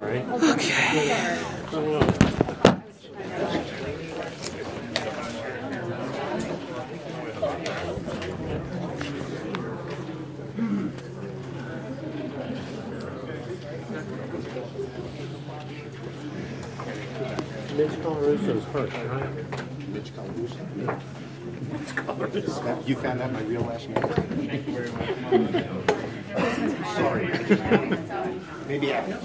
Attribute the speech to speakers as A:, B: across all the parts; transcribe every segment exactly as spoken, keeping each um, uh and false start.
A: right?
B: Okay.
A: Mitch Colaruso's first, right?
C: Mitch Colaruso? Yeah. Mitch Colaruso. You found out my real last name? Thank you very much. Sorry. Maybe after.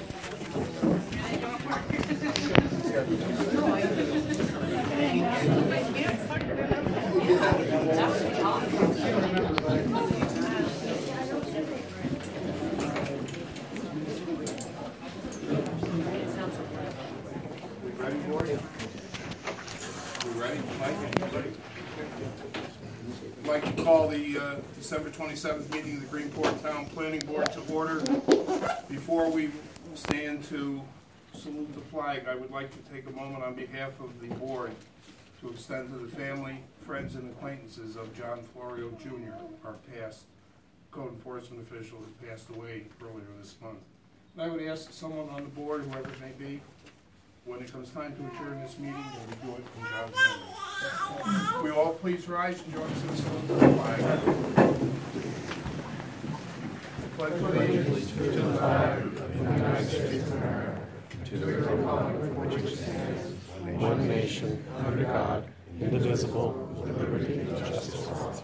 D: I'd like to call the uh, December twenty-seventh meeting of the Greenport Town Planning Board to order. Before we stand to salute the flag, I would like to take a moment on behalf of the board to extend to the family, friends, and acquaintances of John Florio Junior, our past code enforcement official who passed away earlier this month. And I would ask someone on the board, whoever it may be, when it comes time to adjourn this meeting, that we do it in John's memory. We all please rise and join us in the salute to the flag. Pledge allegiance to the flag of the United States of America, to the republic for which it stands,
A: One nation, under God, indivisible, with liberty and justice for all.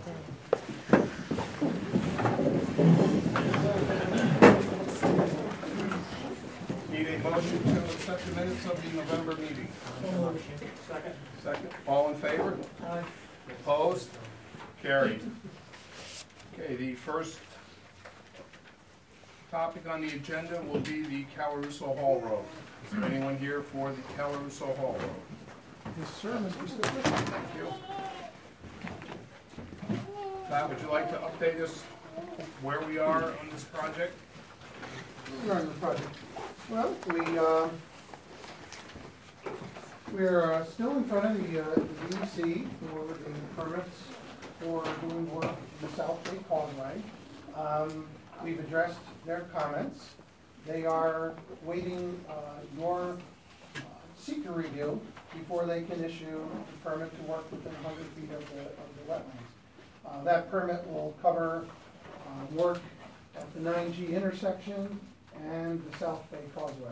D: Need a motion to accept the minutes of the November meeting. Second. Second. All in favor? Aye. Opposed? Carried. Okay, the first topic on the agenda will be the Calaruso Hall Road. Is there anyone here for the Calaruso Hall Road?
E: Yes, sir, Mister Stickler.
D: Thank you. Pat, would you like to update us where we are on this project?
E: We're on the project. Well, we, uh, we're uh, still in front of the, uh, the D E C for the permits for doing work in the South Bay Causeway. Um, we've addressed their comments. They are waiting uh, your uh, seeker review before they can issue a permit to work within one hundred feet of the, of the wetlands. Uh, that permit will cover uh, work at the nine G intersection and the South Bay Causeway.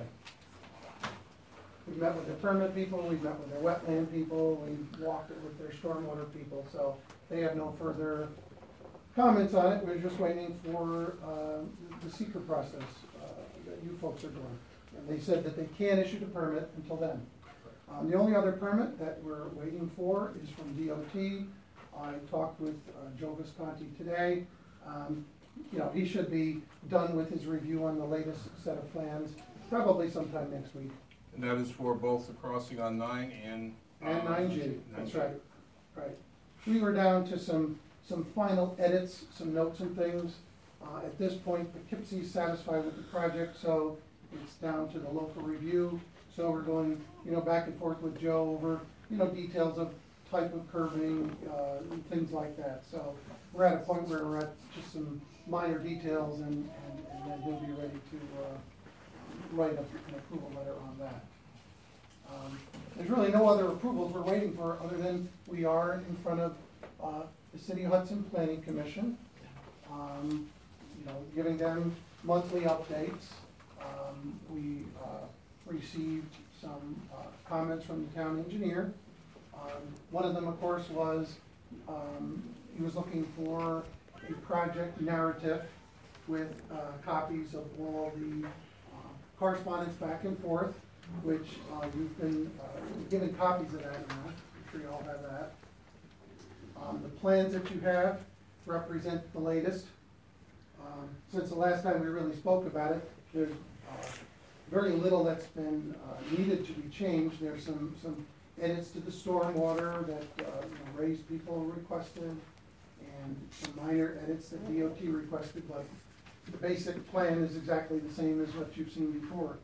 E: We've met with the permit people, we've met with their wetland people, we've walked it with their stormwater people, so they have no further comments on it. We're just waiting for uh, the seeker process uh, that you folks are doing. And they said that they can't issue the permit until then. Um, the only other permit that we're waiting for is from D O T. I talked with uh, Joe Visconti today. Um, you know, he should be done with his review on the latest set of plans, probably sometime next week.
D: And that is for both the crossing on nine and...
E: And
D: uh,
E: nine G, that's right, right. We were down to some, some final edits, some notes and things. Uh, at this point, Poughkeepsie's satisfied with the project, so it's down to the local review. So we're going, you know, back and forth with Joe over, you know, details of type of curving, uh, and things like that. So we're at a point where we're at just some minor details, and, and, and then we'll be ready to uh, write up an approval letter on that. Um, there's really no other approvals we're waiting for other than we are in front of uh, the City of Hudson Planning Commission, um, you know, giving them monthly updates. Um, we uh, received some uh, comments from the town engineer. Um, one of them, of course, was um, he was looking for a project narrative with uh, copies of all the uh, correspondence back and forth, which uh, you've been uh, given copies of that now. I'm sure you all have that. Um, the plans that you have represent the latest. Um, since the last time we really spoke about it, there's uh, very little that's been uh, needed to be changed. There's some, some edits to the stormwater that uh, you know, raised people requested, and some minor edits that D O T requested, but the basic plan is exactly the same as what you've seen before.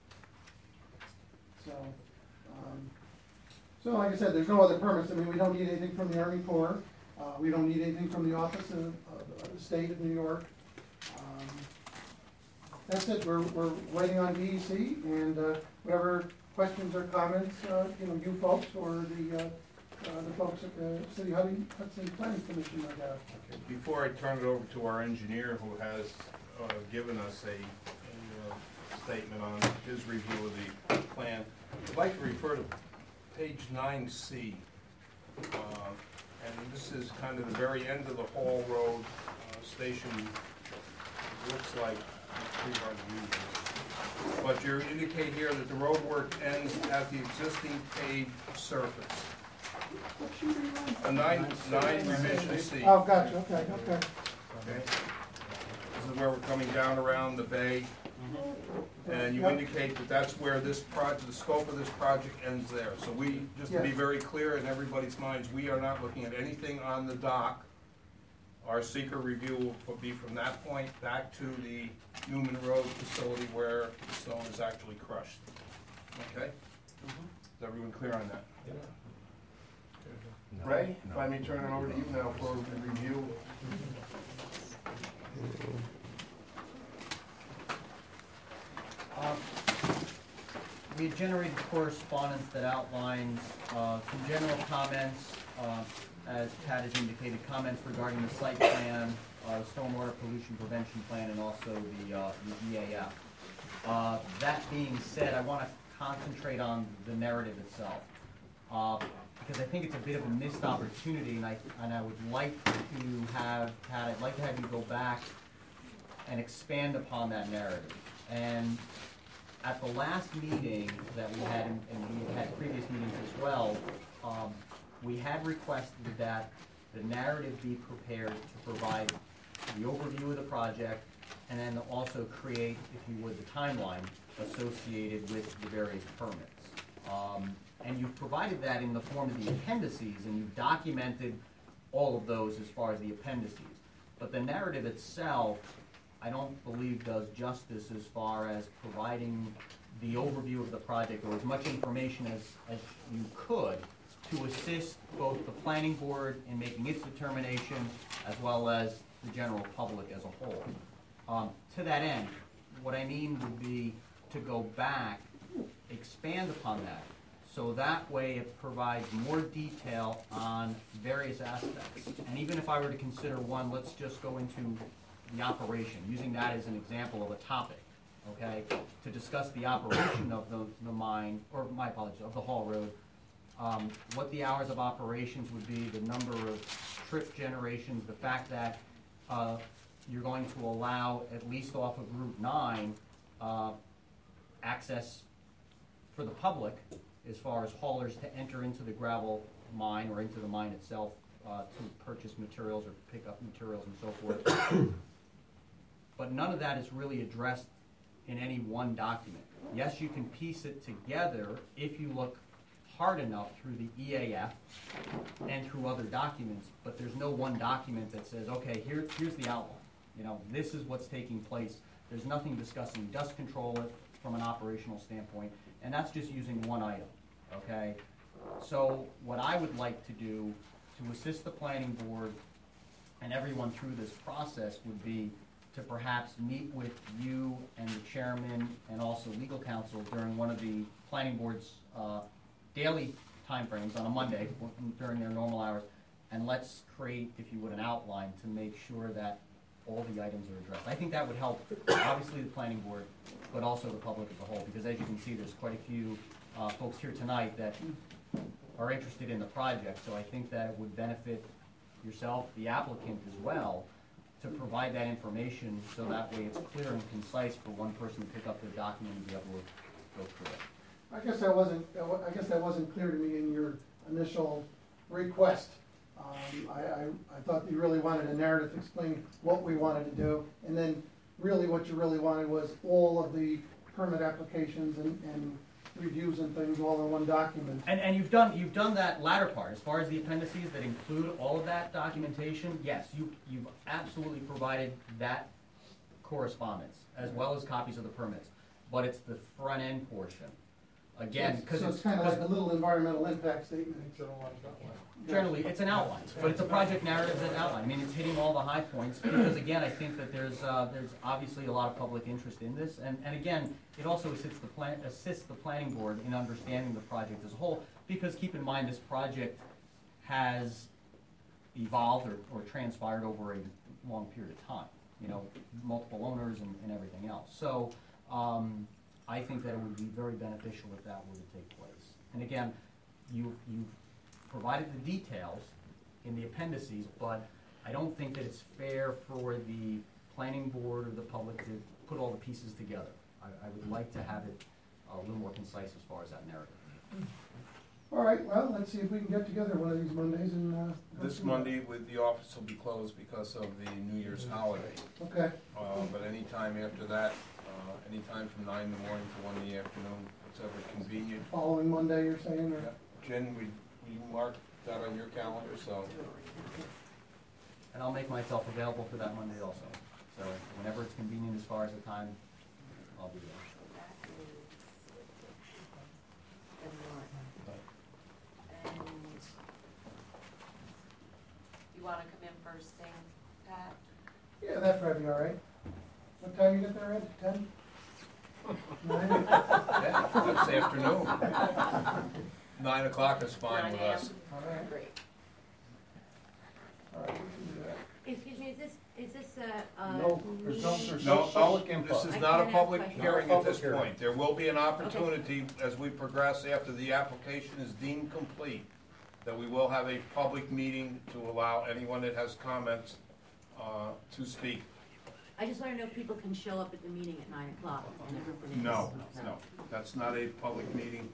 E: So, um, so like I said, there's no other permits. I mean, we don't need anything from the Army Corps. Uh, we don't need anything from the Office of, of, of the State of New York. Um, that's it, we're, we're waiting on D E C, and, uh, whatever questions or comments, uh, you know, you folks or the, uh, uh, the folks at the City Hudson Hudson Planning Commission might have.
D: Okay, before I turn it over to our engineer who has uh, given us a, a uh, statement on his review of the plan, I'd like to refer to page nine C. Uh, and this is kind of the very end of the Hall Road uh, station. It looks like it's pretty hard to read this. But you indicate here that the road work ends at the existing paved surface. A nine, nine revision C.
E: Oh, gotcha, okay, okay.
D: Okay. This is where we're coming down around the bay. And you
E: Yep.
D: indicate that that's where this project, the scope of this project ends there. So we, just to be
E: Yes.
D: very clear in everybody's minds, we are not looking at anything on the dock. Our seeker review will be from that point back to the Newman Road facility where the stone is actually crushed. Okay? Is everyone clear on that? Ray, if I may turn it over to you now for the review.
B: Um, We had generated correspondence that outlines uh, some general comments, uh, as Pat has indicated, comments regarding the site plan, uh, the stormwater pollution prevention plan, and also the, uh, the E A F. Uh, That being said, I want to concentrate on the narrative itself, uh, because I think it's a bit of a missed opportunity, and I, and I would like to have, Pat, I'd like to have you go back and expand upon that narrative. And at the last meeting that we had, and and we had previous meetings as well, um, we had requested that the narrative be prepared to provide the overview of the project, and then also create, if you would, the timeline associated with the various permits. Um, and you've provided that in the form of the appendices, and you've documented all of those as far as the appendices. But the narrative itself, I don't believe does justice as far as providing the overview of the project, or as much information as, as you could, to assist both the planning board in making its determination, as well as the general public as a whole. Um, to that end, what I mean would be to go back, expand upon that, so that way it provides more detail on various aspects. And even if I were to consider one, let's just go into the operation, using that as an example of a topic, okay? To discuss the operation of the, the mine, or my apologies, of the Hall Road, um, what the hours of operations would be, the number of trip generations, the fact that uh, you're going to allow, at least off of Route nine, uh, access for the public as far as haulers to enter into the gravel mine or into the mine itself uh, to purchase materials or pick up materials and so forth. But none of that is really addressed in any one document. Yes, you can piece it together if you look hard enough through the E A F and through other documents, but there's no one document that says, okay, here, here's the outline. You know, this is what's taking place. There's nothing discussing dust control from an operational standpoint, and that's just using one item, okay? So what I would like to do to assist the planning board and everyone through this process would be to perhaps meet with you and the chairman and also legal counsel during one of the planning board's uh, daily timeframes on a Monday during their normal hours, and let's create, if you would, an outline to make sure that all the items are addressed. I think that would help, obviously, the planning board, but also the public as a whole, because as you can see, there's quite a few uh, folks here tonight that are interested in the project, so I think that it would benefit yourself, the applicant as well, to provide that information so that way it's clear and concise for one person to pick up the document and be able to go through it.
E: I guess that wasn't, that wa- I guess that wasn't clear to me in your initial request. Um, I, I, I thought you really wanted a narrative explaining what we wanted to do, and then really what you really wanted was all of the permit applications and, and reviews and things all in one document.
B: And, and you've done, you've done that latter part, as far as the appendices that include all of that documentation, yes, you, you've absolutely provided that correspondence, as well as copies of the permits. But it's the front end portion again, because
E: So
B: it's,
E: it's kind of
B: 'cause
E: like a little environmental impact statement.
B: generally, it's an outline, but it's a project narrative and outline. I mean, it's hitting all the high points, because again, I think that there's, uh, there's obviously a lot of public interest in this, and, and again, it also assists the plan, assists the planning board in understanding the project as a whole, because keep in mind, this project has evolved or, or transpired over a long period of time, you know, multiple owners and, and everything else. So, um, I think that it would be very beneficial if that were to take place. And again, you, you've provided the details in the appendices, but I don't think that it's fair for the planning board or the public to put all the pieces together. I, I would like to have it a little more concise as far as that narrative.
E: All right, well, let's see if we can get together one of these Mondays and, uh. go
D: This
E: through
D: Monday, with the office will be closed because of the New Year's holiday.
E: it. Okay,
D: Uh, but anytime after that, uh, anytime from nine in the morning to one in the afternoon, whatever convenient.
E: following Monday, you're saying, or?
D: Yeah. Jen, we, we marked that on your calendar, so.
B: And I'll make myself available for that Monday also. So whenever it's convenient as far as the time, I'll be there.
F: And you wanna come in first thing, Pat?
E: Yeah, that'd probably be all right. What time you get there, Ed? Ten? Nine?
D: Yeah, that's afternoon. Nine o'clock is fine with us.
E: All right,
F: Great.
E: all right, we can do that.
G: Excuse me, is this, is this a, a
H: No, there's no-
G: meeting?
H: there's
D: No,
H: public
D: no,
H: input.
D: this is
G: I
D: not a
G: can't ask
D: public
G: questions.
D: hearing
H: Not a
D: at this
H: public
D: point. There will be an opportunity as we progress after the application is deemed complete, that we will have a public meeting to allow anyone that has comments, uh, to speak.
G: I just wanna know if people can show up at the meeting at nine o'clock and everything is.
D: No, no, that's not a public meeting.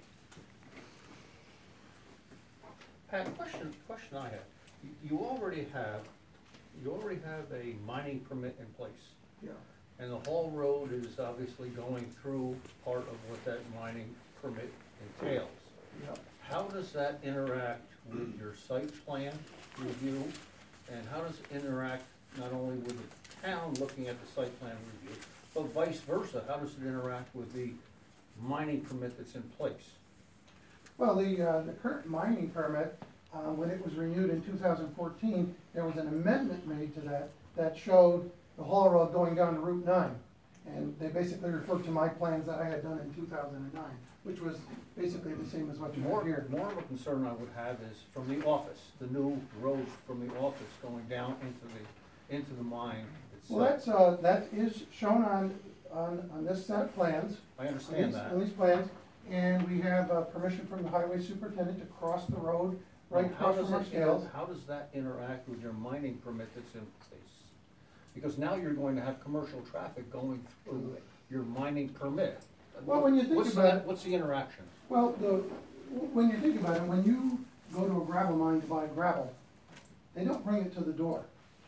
H: Pat, question, question I have. You- You already have, you already have a mining permit in place.
E: Yeah.
H: And the whole road is obviously going through part of what that mining permit entails.
E: Yeah.
H: How does that interact with your site plan review? And how does it interact not only with the town looking at the site plan review, but vice versa? How does it interact with the mining permit that's in place?
E: Well, the, uh, the current mining permit, uh, when it was renewed in two thousand fourteen, there was an amendment made to that that showed the haul road going down to Route nine. And they basically referred to my plans that I had done in two thousand nine, which was basically the same as what you
H: More,
E: have here.
H: more of a concern I would have is from the office, the new road from the office going down into the, into the mine
E: Well,
H: itself.
E: that's, uh, that is shown on, on, on this set of plans.
H: I
E: on
H: understand
E: these-
H: that.
E: On these plans, and we have, uh, permission from the highway superintendent to cross the road right
H: Now, how
E: across
H: does
E: from our
H: that
E: scales.
H: inter- How does that interact with your mining permit that's in place? Because now you're going to have commercial traffic going through your mining permit.
E: Well, when you think
H: What's
E: about
H: that-
E: it-
H: What's the interaction?
E: Well, the, when you think about it, when you go to a gravel mine to buy gravel, they don't bring it to the door.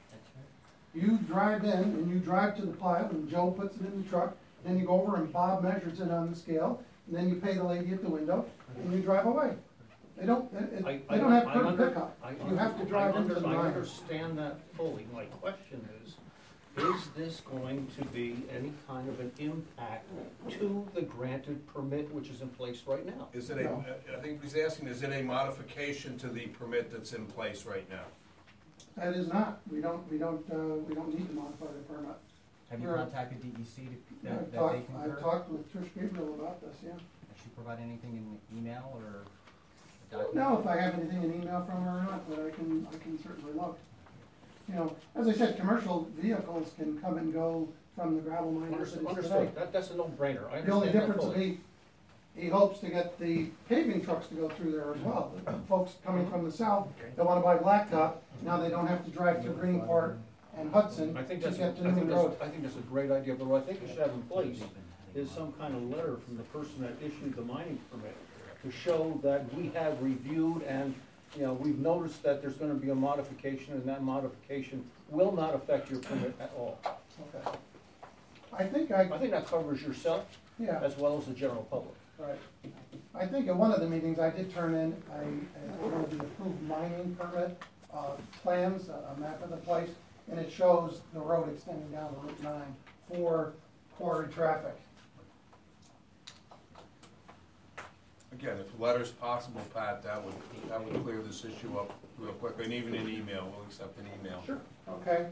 E: You drive in and you drive to the pile and Joe puts it in the truck, then you go over and Bob measures it on the scale, and then you pay the lady at the window, and you drive away. They don't, it- it-
H: I-
E: they don't have
H: I
E: curb
H: under-
E: pickup.
H: I
E: You have to
H: under-
E: drive
H: I
E: into
H: under-
E: the
H: I
E: mine.
H: understand that fully. My question is, is this going to be any kind of an impact to the granted permit which is in place right now?
D: Is it a,
E: No.
D: I think he's asking, is it a modification to the permit that's in place right now?
E: That is not, we don't, we don't, uh, we don't need to modify the permit.
B: Have you
E: We're-
B: contacted D E C to,
E: I've
B: that, that they
E: talked,
B: concur?
E: I've talked with Trish Gabriel about this, yeah.
B: Has she provided anything in email or a
E: I don't
B: document?
E: know if I have anything in email from her or not, but I can, I can certainly look. You know, as I said, commercial vehicles can come and go from the gravel mine as it
H: Understood,
E: is today.
H: understood. That, that's a no-brainer. I
E: The only
H: understand that
E: difference will
H: fully.
E: be, he hopes to get the paving trucks to go through there as well. The Folks coming from the south, they wanna buy blacktop, now they don't have to drive through Greenport and Hudson
H: I think
E: to
H: that's,
E: get to
H: I think
E: Newman
H: that's,
E: Road.
H: I think that's a great idea, but what I think we should have in place is some kind of letter from the person that issued the mining permit to show that we have reviewed and, you know, we've noticed that there's gonna be a modification and that modification will not affect your permit at all.
E: Okay. I think
H: I
E: I,
H: think that covers yourself
E: yeah,
H: as well as the general public.
E: right. I think at one of the meetings, I did turn in a, a, one of the approved mining permit, uh, plans, a a map of the place, and it shows the road extending down to Route nine for quarry traffic.
D: again, if a letter's possible, Pat, that would, that would clear this issue up real quick, and even an email, we'll accept an email.
E: Sure. Okay.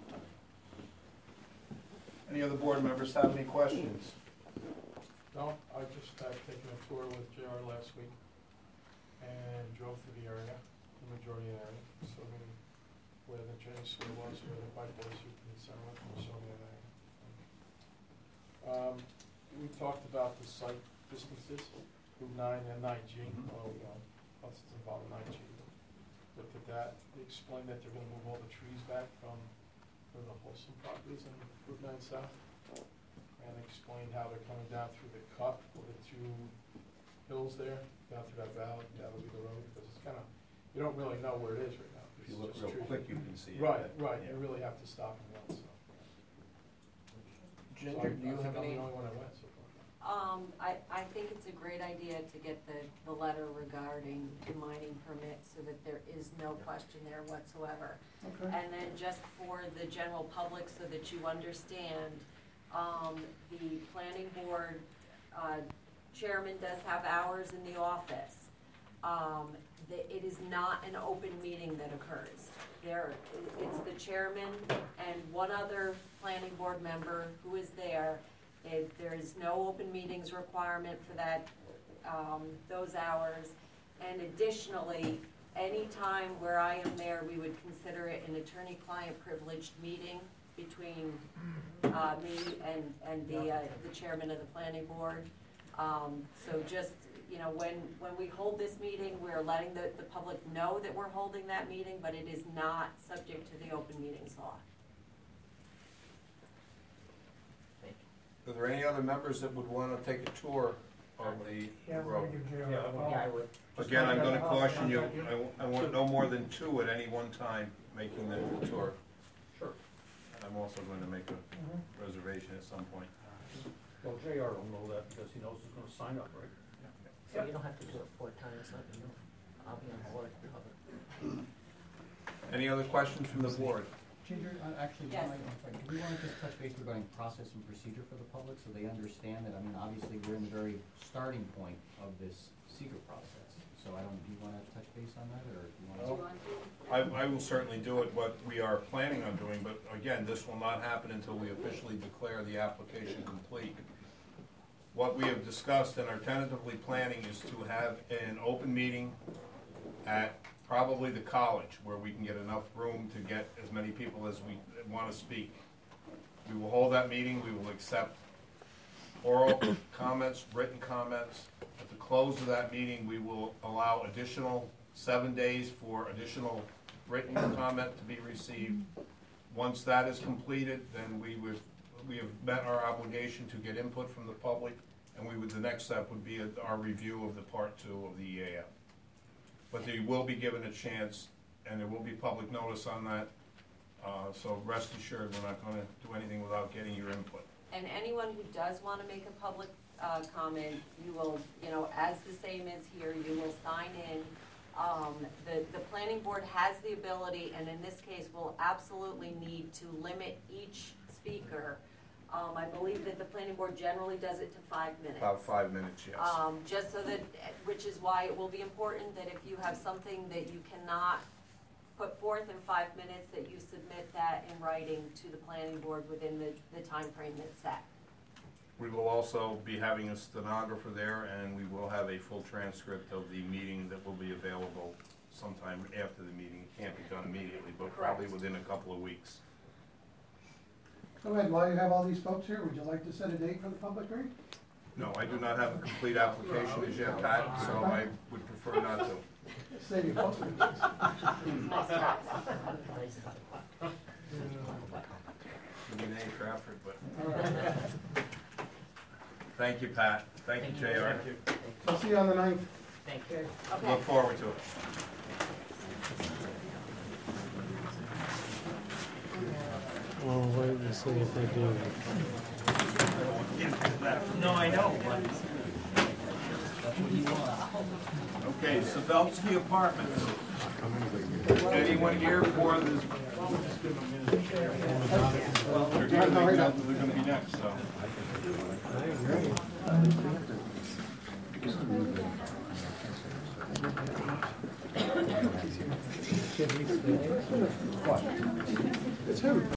D: Any other board members have any questions?
A: No, I just had taken a tour with J R last week and drove through the area, the majority of the area, so we, where the train school was, where the bike was, you can send one from so that area. Um, we talked about the site distances, Route nine and nine G, well, you know, plus it's involved in nine G. Looked at that, they explained that they're gonna move all the trees back from, from the Wholesome properties in Route nine South. And explained how they're coming down through the cut, or the two hills there, down through that valley, that'll be the road, because it's kinda, you don't really know where it is right now.
D: If you
A: It's
D: look
A: just
D: real
A: trees.
D: quick, you can see it.
A: Right, right,
D: Yeah.
A: you really have to stop and look, so. So
B: Ginger,
A: I-
B: do you
A: I
B: have
A: think I'm
B: any?
A: the only one that went so far.
F: Um, I, I think it's a great idea to get the, the letter regarding the mining permit so that there is no question there whatsoever.
E: Okay.
F: And then just for the general public, so that you understand, um, the planning board, uh, chairman does have hours in the office. Um, the, it is not an open meeting that occurs. There, it's the chairman and one other planning board member who is there. It, there is no open meetings requirement for that, um, those hours. And additionally, any time where I am there, we would consider it an attorney-client privileged meeting between, uh, me and, and the, uh, the chairman of the planning board. Um, so just, you know, when, when we hold this meeting, we're letting the, the public know that we're holding that meeting, but it is not subject to the open meetings law.
D: Are there any other members that would wanna take a tour of the road? Again, I'm gonna caution you, I, w- I want no more than two at any one time making the tour.
H: Sure.
D: And I'm also gonna make a reservation at some point.
H: Well, J R will know that because he knows he's gonna sign up, right?
I: So you don't have to do it four times, let me know. I'll be on board.
D: Any other questions from the board?
B: Ginger, uh, actually,
F: Yes.
B: one item, I'm sorry, do we wanna just touch base regarding process and procedure for the public, so they understand that, I mean, obviously, we're in the very starting point of this secret process. So I don't, do you wanna touch base on that, or do you
F: Do you
B: wanna?
F: want to?
D: I, I will certainly do it, what we are planning on doing, but again, this will not happen until we officially declare the application complete. What we have discussed and are tentatively planning is to have an open meeting at probably the college, where we can get enough room to get as many people as we want to speak. We will hold that meeting, we will accept oral comments, written comments. At the close of that meeting, we will allow additional seven days for additional written comment to be received. Once that is completed, then we would, we have met our obligation to get input from the public, and we would, the next step would be our review of the part two of the E A F. But they will be given a chance, and there will be public notice on that, uh, so rest assured, we're not gonna do anything without getting your input.
F: And anyone who does want to make a public uh, comment, you will, you know, as the same as here, you will sign in. Um, The, the planning board has the ability, and in this case, will absolutely need to limit each speaker. Um, I believe that the planning board generally does it to five minutes.
D: About five minutes, yes.
F: Um, just so that, which is why it will be important that if you have something that you cannot put forth in five minutes, that you submit that in writing to the planning board within the, the timeframe that's set.
D: We will also be having a stenographer there, and we will have a full transcript of the meeting that will be available sometime after the meeting. It can't be done immediately, but probably
F: Correct.
D: within a couple of weeks.
E: Go ahead, while you have all these folks here, would you like to set a date for the public hearing?
D: No, I do not have a complete application as yet, Pat, so I would prefer not to.
E: Save you postage.
D: Give me an A for effort, but,
E: All right.
D: thank you, Pat. Thank you, J R.
E: I'll see you on the ninth.
I: Thank you.
F: Okay.
D: Look forward to it.
A: Well, wait and see if they do.
I: No, I know, but.
D: Okay, Sabelski Apartments. Anyone here for the? Well, they're here, they're gonna they're gonna be next, so.
A: I agree.
C: What? It's him.